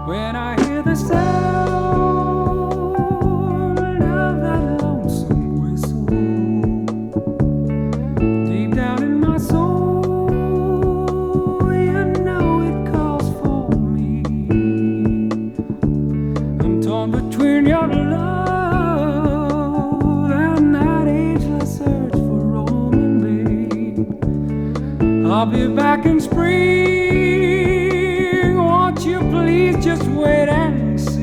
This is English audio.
When I hear the sound of that lonesome whistle, deep down in my soul, you know it calls for me. I'm torn between your love and that ageless search for roaming, babe. I'll be back in spring. Won't you please just wait and see?